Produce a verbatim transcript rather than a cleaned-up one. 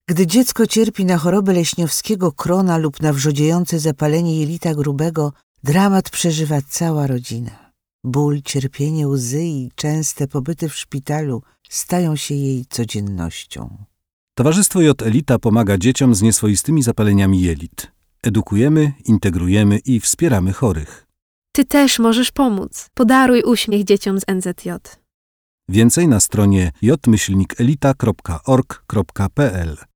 Gdy dziecko cierpi na chorobę leśniowskiego krona lub na wrzodziejące zapalenie jelita grubego, dramat przeżywa cała rodzina. Ból, cierpienie, łzy i częste pobyty w szpitalu stają się jej codziennością. Towarzystwo J. Elita pomaga dzieciom z nieswoistymi zapaleniami jelit. Edukujemy, integrujemy i wspieramy chorych. Ty też możesz pomóc. Podaruj uśmiech dzieciom z N Z J. Więcej na stronie j myślnik elita kropka org kropka p l.